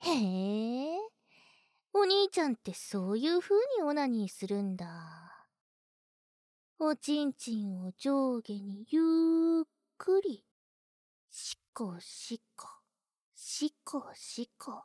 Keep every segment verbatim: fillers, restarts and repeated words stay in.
へえ、お兄ちゃんってそういう風にオナニーするんだ。おちんちんを上下にゆっくり、しこしこ、しこしこ。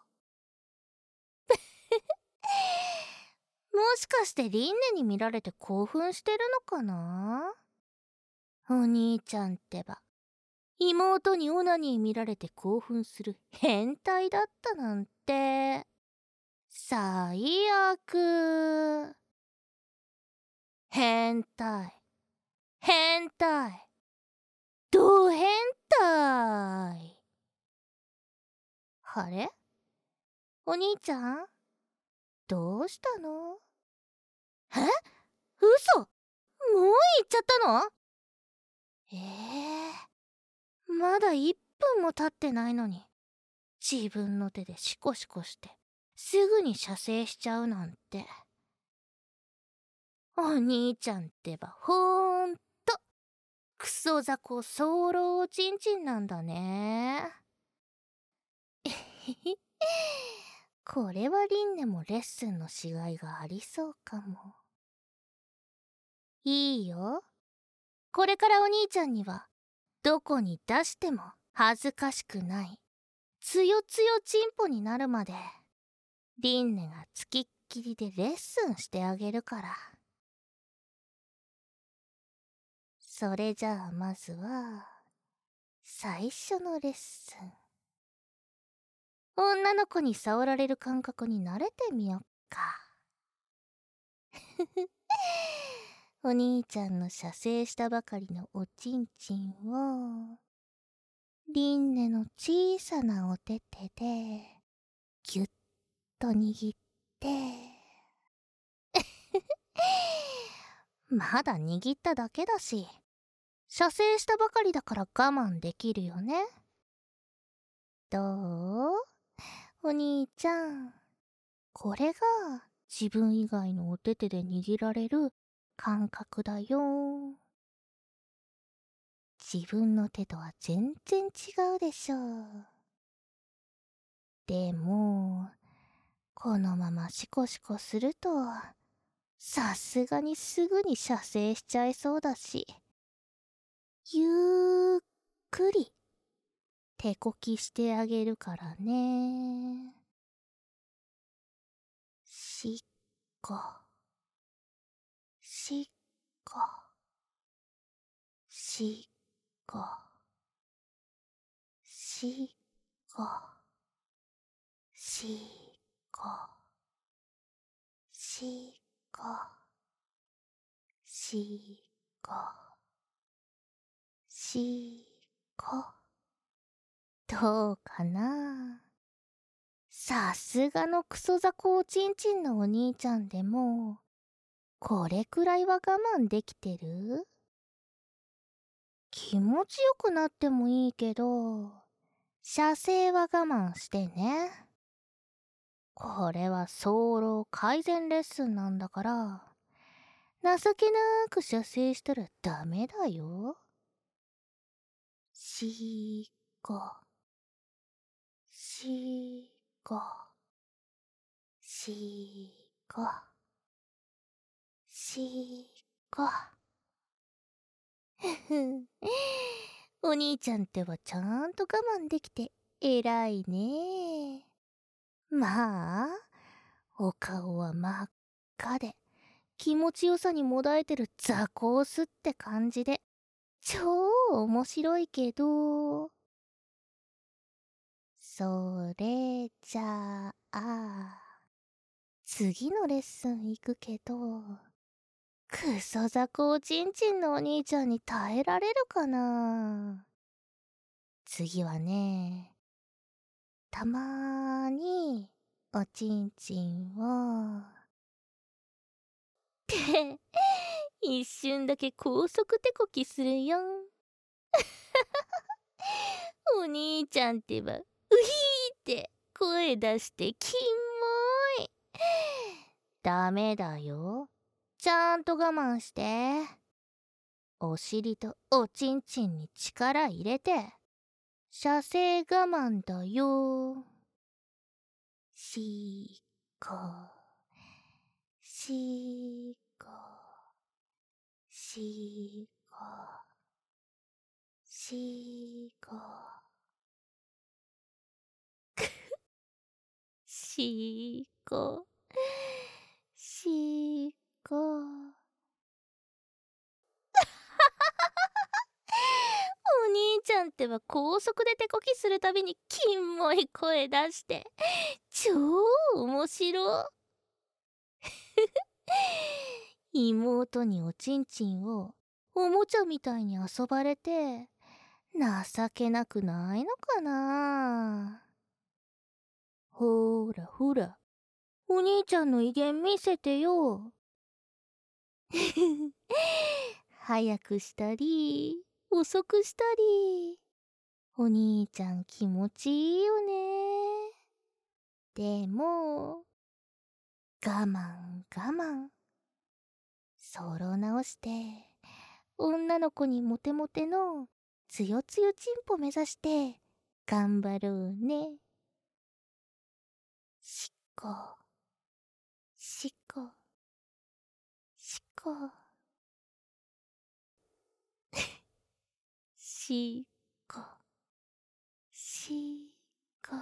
もしかしてリンネに見られて興奮してるのかな？お兄ちゃんってば、妹にオナニー見られて興奮する変態だったなんて。最悪。変態。変態。ド変態。あれ？お兄ちゃん？どうしたの？え？嘘？もう行っちゃったの？ええー、まだいっぷんも経ってないのに、自分の手でシコシコして、すぐに射精しちゃうなんて。お兄ちゃんってばほんと、クソザコ早漏おちんちんなんだね。えへへ。これはリンネもレッスンのしがいがありそうかも。いいよ。これからお兄ちゃんには、どこに出しても恥ずかしくない、つよつよちんぽになるまで、リンネがつきっきりでレッスンしてあげるから。それじゃあまずは、最初のレッスン。女の子に触られる感覚に慣れてみよっか。お兄ちゃんの射精したばかりのおちんちんを、リンネの小さなお手手で、ぎゅっと握って、まだ握っただけだし、射精したばかりだから我慢できるよね。どう？お兄ちゃん。これが自分以外のお手手で握られる感覚だよ。自分の手とは全然違うでしょう。でも、このままシコシコすると、さすがにすぐに射精しちゃいそうだし、ゆっくり手こきしてあげるからね。しっこ、しっこ、しっこ、しっこ、しっこ、しっこ、しっこ、しっこ。どうかな？さすがのクソザコおちんちんのお兄ちゃんでも、これくらいは我慢できてる？気持ちよくなってもいいけど、射精は我慢してね。これは早漏改善レッスンなんだから、情けなく射精したらダメだよ。しっこ、しっこ、しっこ、しっこ。ふふ、お兄ちゃんってはちゃんと我慢できて偉いね。まあ、お顔は真っ赤で、気持ちよさにもだえてるザコースって感じで、超面白いけど、それじゃあ、次のレッスン行くけど、クソザコおちんちんのお兄ちゃんに耐えられるかな？次はね、たまーにおちんちんを、って一瞬だけ高速手こきするよん。お兄ちゃんってば、うひーって声出してキモい。ダメだよ。ちゃんと我慢して。お尻とおちんちんに力入れて、射精我慢だよ。 しーこ、しーこ、しーこ、しーこ、しーこ、しーこ。お兄ちゃんってば高速で手こきするたびにキモい声出して超面白。妹におちんちんをおもちゃみたいに遊ばれて情けなくないのかな。ほーらほら、お兄ちゃんの威厳見せてよ。早くしたり遅くしたり、お兄ちゃん気持ちいいよね。でも我慢我慢、そろ直して女の子にモテモテのつよつよちんぽ目指して頑張ろうね。しっこしっこしっこしっこしっこ。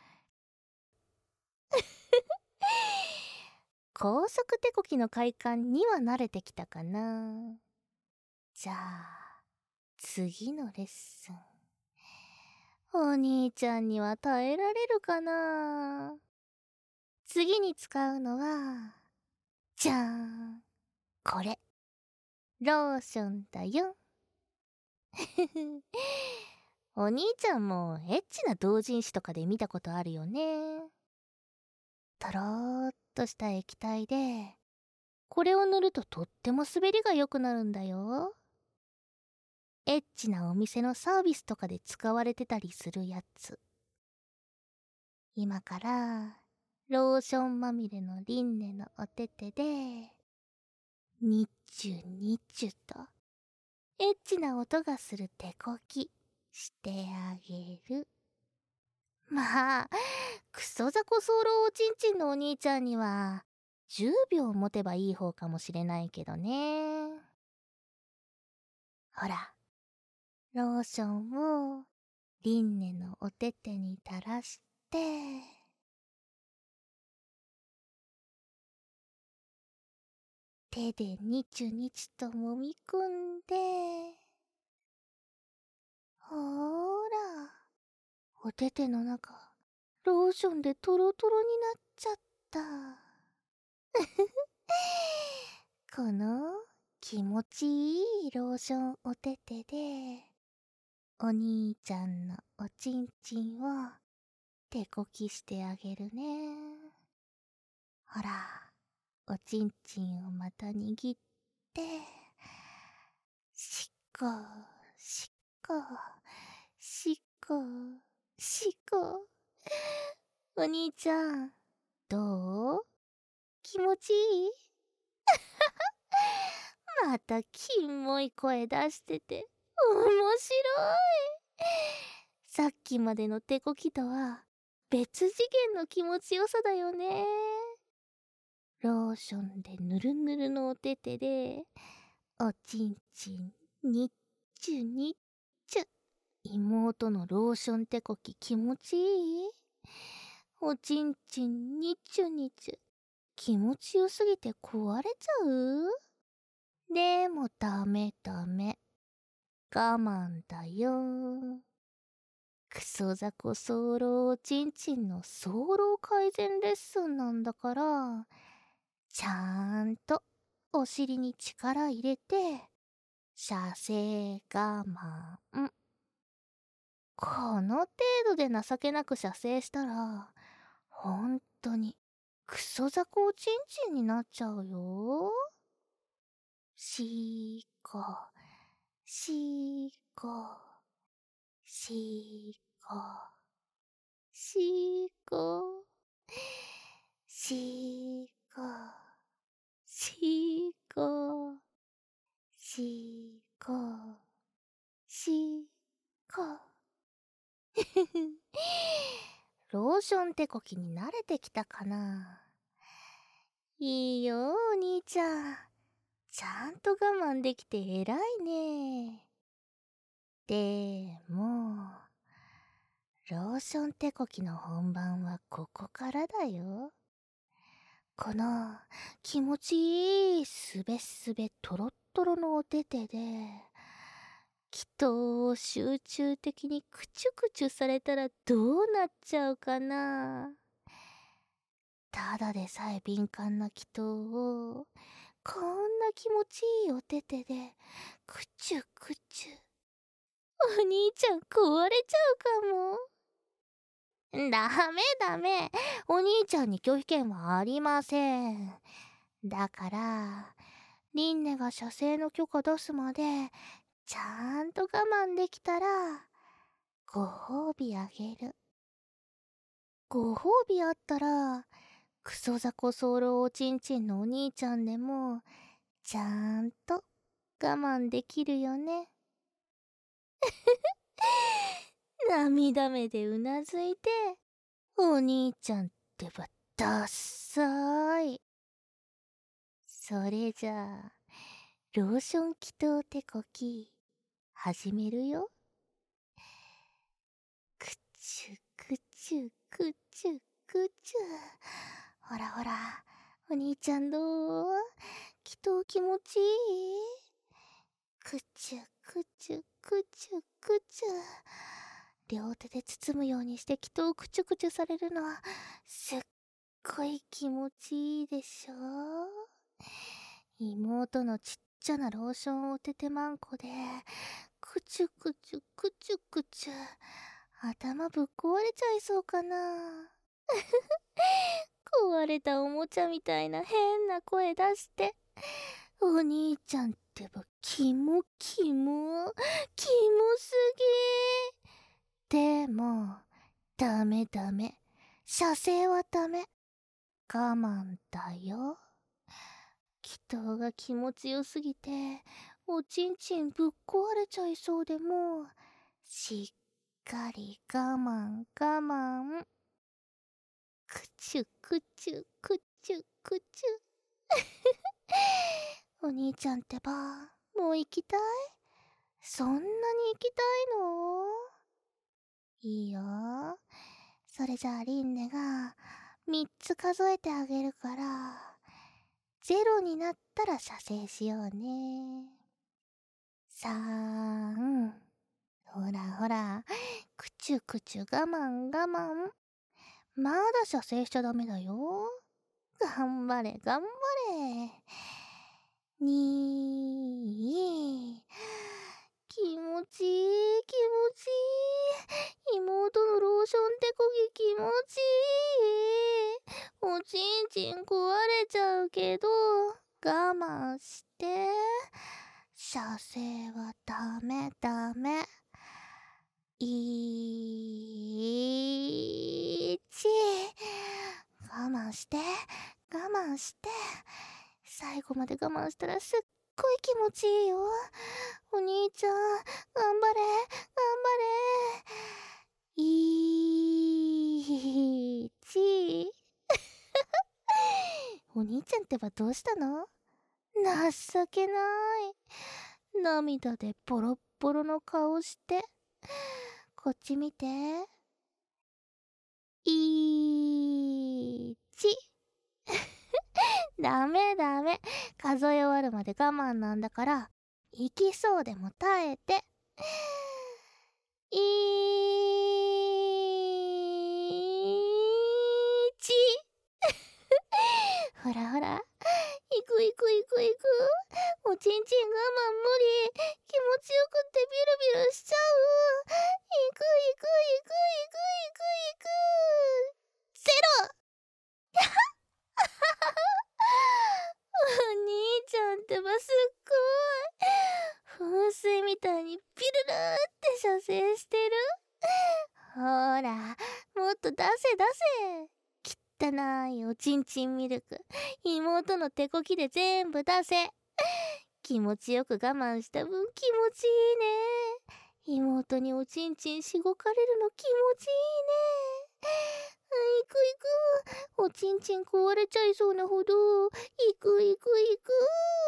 高速手こきの快感には慣れてきたかな。じゃあ次のレッスン、お兄ちゃんには耐えられるかな。次に使うのはじゃーん、これローションだよ。お兄ちゃんもエッチな同人誌とかで見たことあるよね。とろーっとした液体でこれを塗るととっても滑りが良くなるんだよ。エッチなお店のサービスとかで使われてたりするやつ。今からローションまみれのリンネのお手手でニッチュニッチュとエッチな音がする手こきしてあげる。まあクソザコソーロおちんちんのお兄ちゃんにはじゅうびょう持てばいい方かもしれないけどね。ほら、ローションをリンネのお手手に垂らして手でニチュニチュと揉み込んで、ほーら、お手手の中ローションでトロトロになっちゃった。この気持ちいいローションお手手でお兄ちゃんのおちんちんを手こきしてあげるね。ほら、おちんちんをまた握ってしっこしっこしっこしっこ。お兄ちゃんどう？気持ちいい？またキモい声出してて面白い。さっきまでの手こきとは別次元の気持ちよさだよね。ローションでぬるぬるのお手手でおちんちんにっちゅにっちゅ。妹のローション手こき気持ちいい？おちんちんにっちゅにちゅ気持ちよすぎて壊れちゃう？でもダメダメ、我慢だよ。クソザコソーロおちんちんの早漏改善レッスンなんだから、ちゃんとお尻に力入れて射精我慢。この程度で情けなく射精したらほんとにクソザコおちんちんになっちゃうよ。しーこしーこしーこしーこしーこしーこしーこしーこ。ローション手こきに慣れてきたかな。いいよお兄ちゃん、ちゃんと我慢できて偉いね。でもローション手こきの本番はここからだよ。この気持ちいいすべすべトロットロのお手手で祈祷を集中的にクチュクチュされたらどうなっちゃうかな。ただでさえ敏感な祈祷をこんな気持ちいいお手手でクチュクチュ。お兄ちゃん壊れちゃうかも。ダメダメ、お兄ちゃんに拒否権はありません。だからリンネが射精の許可出すまでちゃんと我慢できたらご褒美あげる。ご褒美あったらクソザコソウロおちんちんのお兄ちゃんでもちゃんと我慢できるよね。涙目でうなずいて、お兄ちゃんってばダッサーい。それじゃあローション祈祷手こき始めるよ。くちゅくちゅくちゅくちゅ。ほらほら、お兄ちゃんどう？祈祷気持ちいい？くちゅくちゅくちゅくちゅ。両手で包むようにして祈祷をくちゅくちゅされるのはすっごい気持ちいいでしょ。妹のちっちゃなローションお手手まんこでくちゅくちゅくちゅくちゅ。頭ぶっ壊れちゃいそうかな。壊れたおもちゃみたいな変な声出して、お兄ちゃんってばキモキモキモすぎ。でもダメダメ、射精はダメ、我慢だよ。祈祷が気持ちよすぎておちんちんぶっ壊れちゃいそうでもしっかり我慢我慢。くちゅくちゅくちゅくちゅ。お兄ちゃんってばもう行きたい？そんなに行きたいの？いいよ。それじゃあリンネがみっつ数えてあげるからゼロになったら射精しようね。さん、ほらほら、くちゅくちゅ我慢我慢。まだ射精しちゃダメだよ。頑張れ頑張れ。に、気持ちいい気持ちいい。妹のローション手こぎ気持ちいい。おちんちん壊れちゃうけど我慢して。射精はダメダメ。いち、我慢して我慢して。最後まで我慢したらすっごい気持ちいいよ。お兄ちゃん頑張れ頑張れ。いち。お兄ちゃんってばどうしたの？情けない。涙でボロッボロの顔して。こっち見て。いち。ダメダメ、数え終わるまで我慢なんだから行きそうでも耐えて。いち。ほらほら、いくいくいくいく。おちんちん我慢無理。気持ちよくってビルビルしちゃう。いくいくいくいくいくいく。ゼロ。お兄ちゃんってばすっごい。噴水みたいにピルルって射精してる。ほらもっと出せ出せ。汚いおちんちんミルク妹の手こきで全部出せ。気持ちよく我慢した分気持ちいいね。妹におちんちんしごかれるの気持ちいいね。 行く行く。おちんちん壊れちゃいそうなほど。行く行く行く。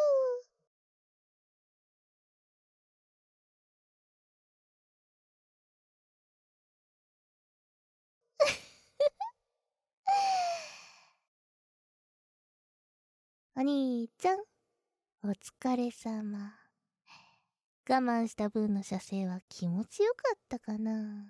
お兄ちゃん、お疲れさま。我慢した分の射精は気持ちよかったかな。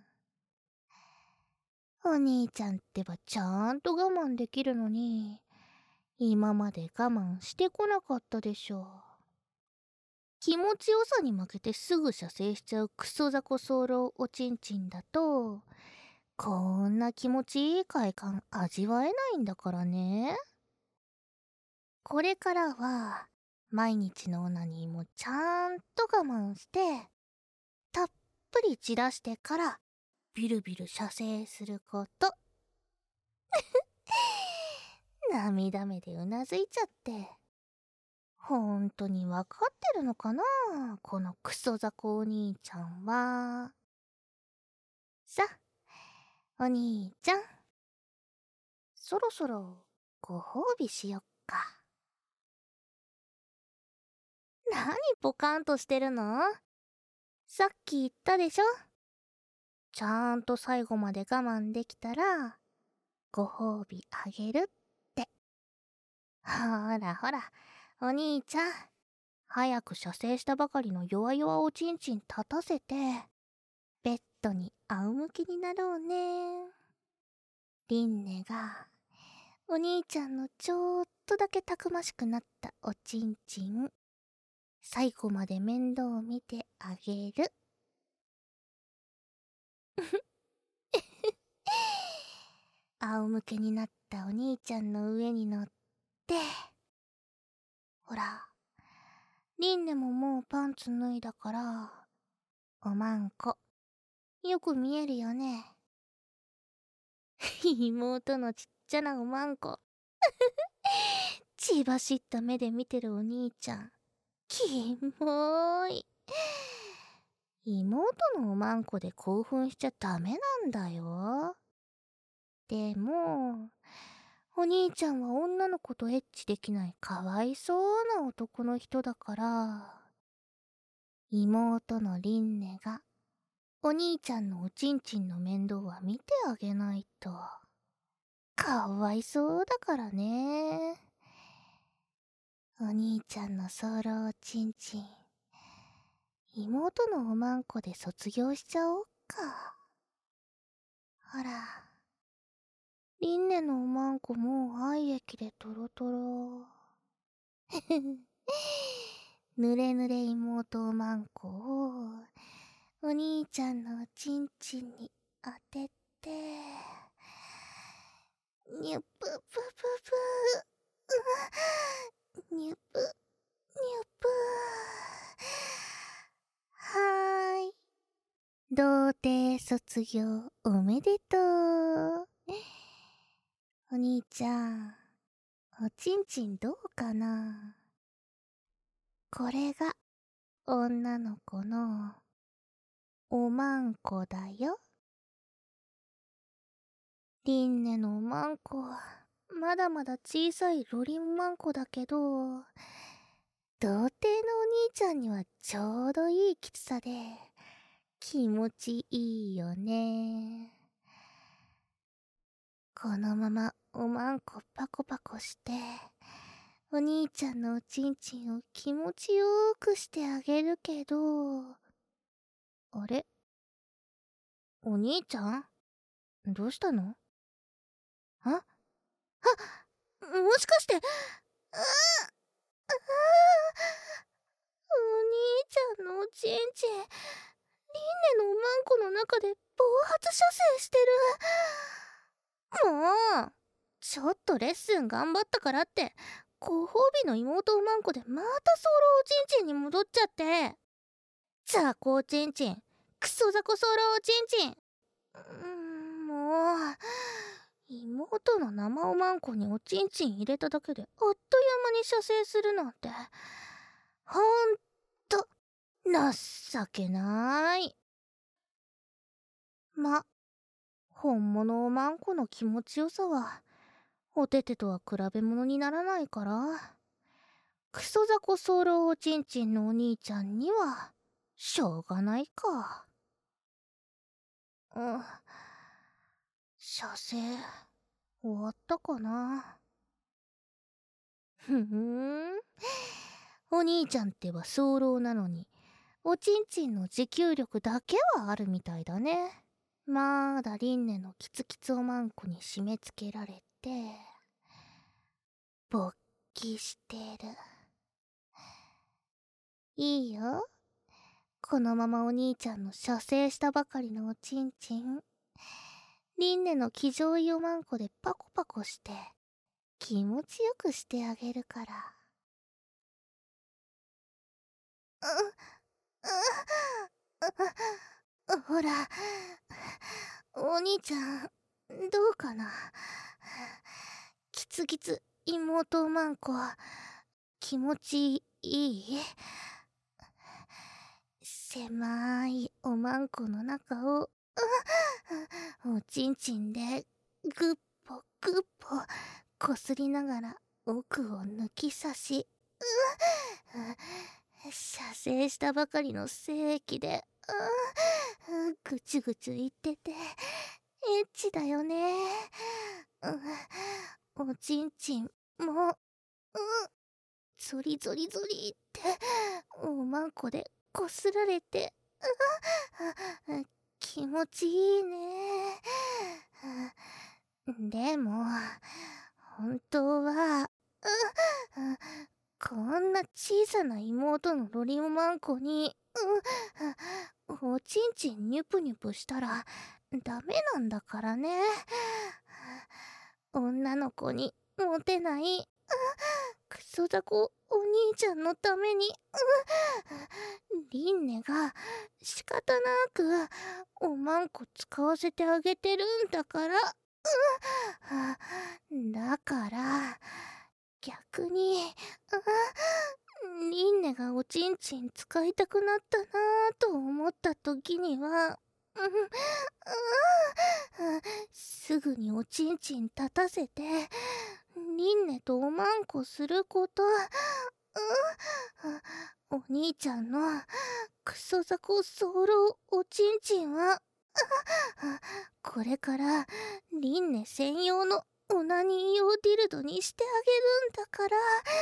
お兄ちゃんってばちゃんと我慢できるのに、今まで我慢してこなかったでしょ。気持ちよさに負けてすぐ射精しちゃうクソザコ早漏おちんちんだと、こんな気持ちいい快感味わえないんだからね。これからは毎日のオナニーもちゃんと我慢して、たっぷり散らしてからビルビル射精すること。涙目でうなずいちゃって。ほんとにわかってるのかな、このクソザコお兄ちゃんは。さ、お兄ちゃん、そろそろご褒美しよっか。なにポカンとしてるの？さっき言ったでしょ？ちゃんと最後まで我慢できたらご褒美あげるって。ほらほら、お兄ちゃん、早く射精したばかりの弱々おちんちん立たせてベッドに仰向けになろうね。リンネがお兄ちゃんのちょっとだけたくましくなったおちんちん、最後まで面倒見てあげる。仰向けになったお兄ちゃんの上に乗って、ほら、リンネももうパンツ脱いだから、おまんこ、よく見えるよね。妹のちっちゃなおまんこ。血走った目で見てるお兄ちゃん、キモーい。妹のおまんこで興奮しちゃダメなんだよ。でも、お兄ちゃんは女の子とエッチできないかわいそうな男の人だから、妹のリンネがお兄ちゃんのおちんちんの面倒は見てあげないと。かわいそうだからね。お兄ちゃんの早漏おちんちん、妹のおまんこで卒業しちゃおっか。ほら、リンネのおまんこもう愛液でトロトロ。ぬれぬれ妹おまんこをお兄ちゃんのおちんちんに当てて、にゅぷぷぷぷ、にゅぷにゅぷ。はーい、童貞卒業おめでとう。お兄ちゃん、おちんちんどうかな。これが女の子のおまんこだよ。リンネのおまんこはまだまだ小さいロリンマンコだけど、童貞のお兄ちゃんにはちょうどいいきつさで気持ちいいよね。このままおまんこパコパコしてお兄ちゃんのおちんちんを気持ちよーくしてあげるけど、あれ、お兄ちゃんどうしたの？ああ、もしかして、うああ、お兄ちゃんのおちんちん、リンネのおまんこの中で暴発射精してる。もう、ちょっとレッスン頑張ったからって、ご褒美の妹おまんこでまたソロおちんちんに戻っちゃって。ザコおちんちん、クソザコソロおちんちん。うん、もう、妹の生おまんこにおちんちん入れただけであっという間に射精するなんて、ほんと、情けない。ま、 本物おまんこの気持ちよさは、おててとは比べ物にならないから、クソザコソロおちんちんのお兄ちゃんには、しょうがないか。うん。射精、終わったかな。ふーん。お兄ちゃんっては早漏なのに、おちんちんの持久力だけはあるみたいだね。まだリンネのキツキツおまんこに締め付けられて、勃起してる。いいよ。このままお兄ちゃんの射精したばかりのおちんちん、リンネの騎乗位おまんこでパコパコして、気持ちよくしてあげるから。う、う、ほら、お兄ちゃん、どうかな。キツキツ妹おまんこ、気持ちいい？狭いおまんこの中を、おちんちんでグッポグッポこすりながら奥を抜き差し、射精したばかりの精液で、ぐちゅぐちゅ言っててエッチだよね。おちんちんも、うん、ゾリゾリゾリっておまんこでこすられて、気持ちいいね。でも本当は、こんな小さな妹のロリオマンコに、おちんちんニュプニュプしたらダメなんだからね。女の子にモテないクソザコお兄ちゃんのために、リンネが仕方なくおまんこ使わせてあげてるんだから。だから逆に、リンネがおちんちん使いたくなったなぁと思った時には、すぐにおちんちん立たせてリンネとおまんこすること。お兄ちゃんのクソザコソーロおちんちんはこれからリンネ専用のオナニー用ディルドにしてあげるんだから。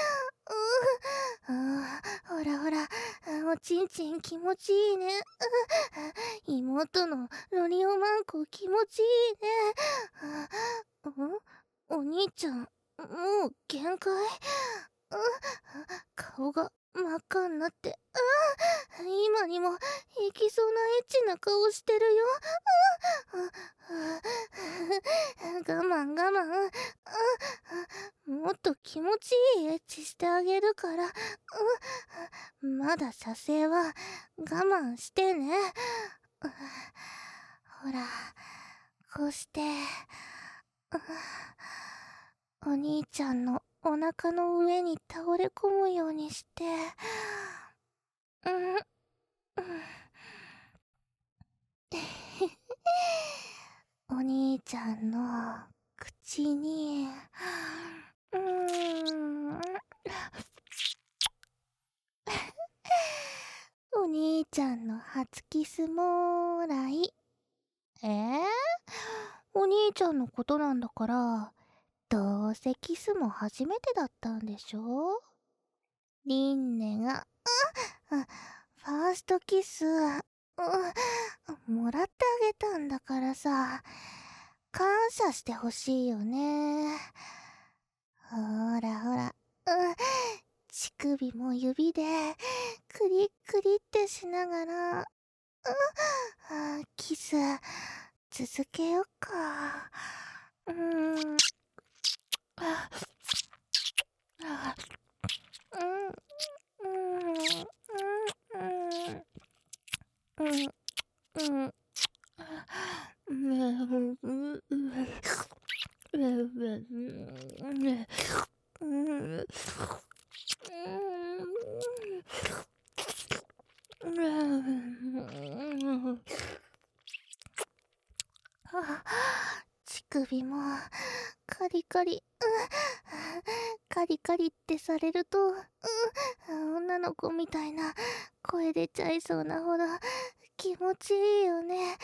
ほらほら、おちんちん気持ちいいね。妹のロリオマンコ気持ちいいね。お兄ちゃん、もう限界？顔が真っ赤になって、今にも行きそうなエッチな顔してるよ。我慢我慢。もっと気持ちいいエッチしてあげるから。まだ射精は我慢してね。ほら、こうしてお兄ちゃんのお腹の上に倒れ込むようにして、うん、うん、お兄ちゃんの口に、うん、お兄ちゃんの初キスもーらい。えー、お兄ちゃんのことなんだから、どうせキスも初めてだったんでしょ？リンネが、ファーストキス、もらってあげたんだからさ、感謝してほしいよね。ほらほら、乳首も指でクリックリってしながら、キス続けよっか。うーん。 あ、乳首もカリカリ、うん、カリカリってされると、うん、女の子みたいな声出ちゃいそうなほど気持ちいいよね。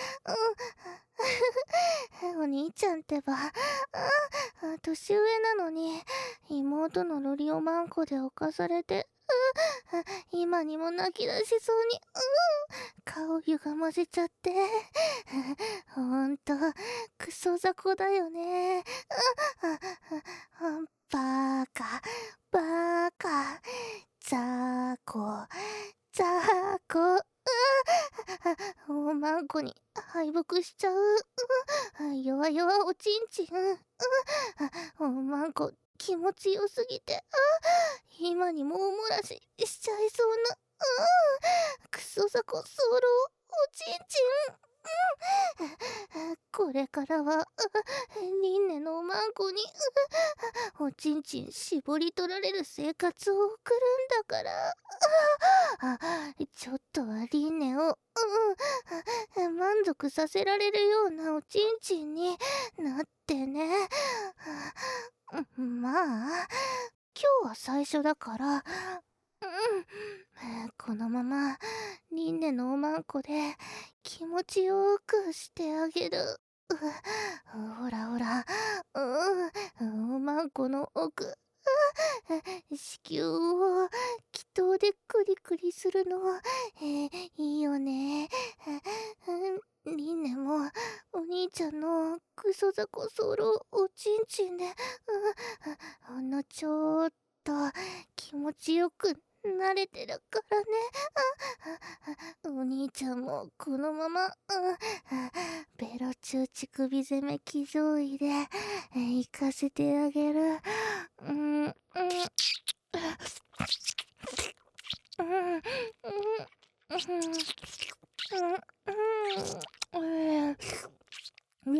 うん、お兄ちゃんってば、うん、年上なのに妹のロリオマンコで犯されて、うん、今にも泣き出しそうに、うん、顔ゆがませちゃって、ほんとクソ雑魚だよね。うん、バーカバーカザコザコ、うん、おまんこに敗北しちゃう。うん、弱々おちんちん、うん、おまんこ気持ちよすぎて、今にもおもらししちゃいそうな、うん、クソザコソロおちんちん、うん、これからはリンネのおまんこにおちんちん絞り取られる生活を送るんだから、あ、ちょっとはリンネを、うん、満足させられるようなおちんちんになってね。まあ今日は最初だから、うん、このままリンネのおまんこで気持ちよくしてあげる。ほらほら、うん、おまんこの奥、子宮を気筒でクリクリするの、えー、いいよね。リンネもお兄ちゃんのクソザコソロおちんちんで、ほんのちょっと気持ちよく慣れてるからね。お兄ちゃんもこのまま、うん、ベロ中乳首攻め騎乗位で行かせてあげる。うん、うん、うん、うん、うん、うん、うん、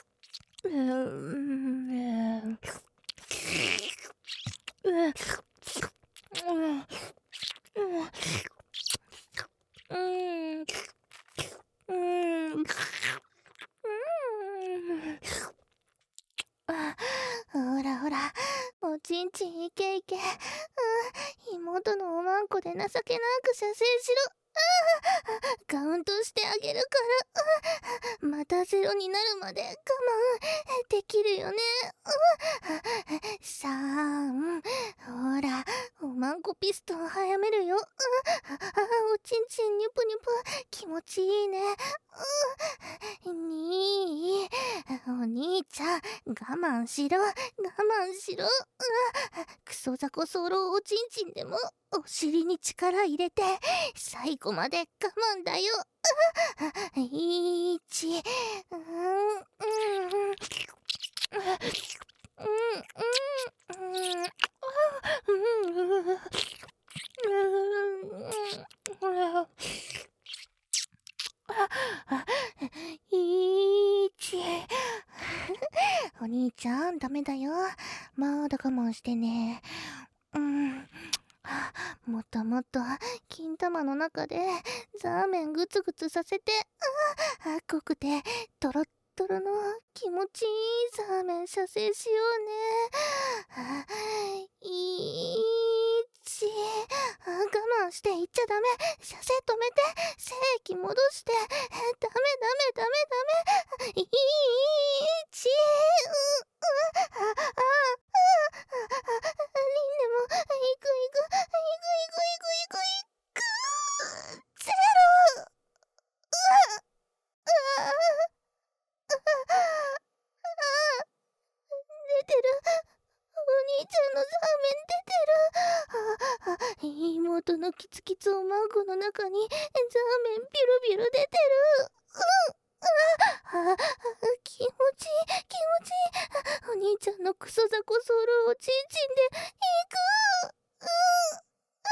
ほらほら、おちんちんいけいけ、うん、妹のおまんこで情けなく射精しろ。カウントしてあげるから、またゼロになるまで我慢できるよね。さん、ほら、おまんこピストン早めるよ。おちんちんニュプニュプ気持ちいいね。に、お兄ちゃん我慢しろ我慢しろ。クソザコソロおちんちんでもお尻に力入れて最後まで我慢だよ。いち、うん、うん、うん、いち、お兄ちゃんダメだよ。まだ我慢してね。うん、もっともっと金玉の中でザーメングツグツさせて、あ、濃くてトロットロの気持ちいいザーメン射精しようね。あ、いち、あ、我慢して言っちゃダメ。射精止めて、精液戻して。ダメダメダメダメ。いち、う、う、あ、あ、あ、リンネもいくいくいくいくいくいくいくゼロ。うわ、あ、出てる。お兄ちゃんのザーメン出てる。あ、あ、妹のキツキツおまんこの中にザーメンビュルビュル出てる。うん、あ、あ、気持ちいい気持ちいい。お兄ちゃんのクソザコソロをチンチンでいく。うん、あ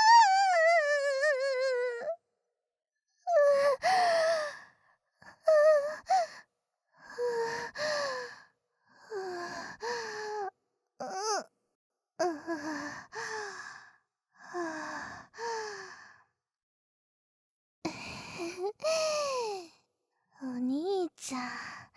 お兄ちゃん。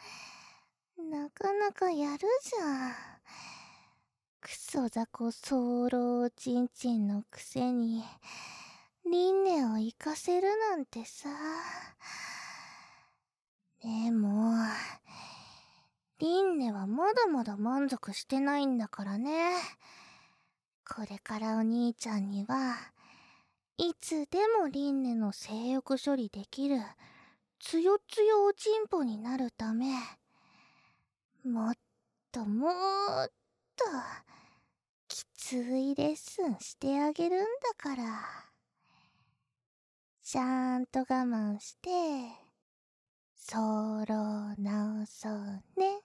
かやるじゃん。クソザコ早漏ちんちんのくせに輪廻を行かせるなんてさ。でも輪廻はまだまだ満足してないんだからね。これからお兄ちゃんにはいつでも輪廻の性欲処理できるつよつよおちんぽになるため、もっともっときついレッスンしてあげるんだから。ちゃんと我慢して早漏直そうね。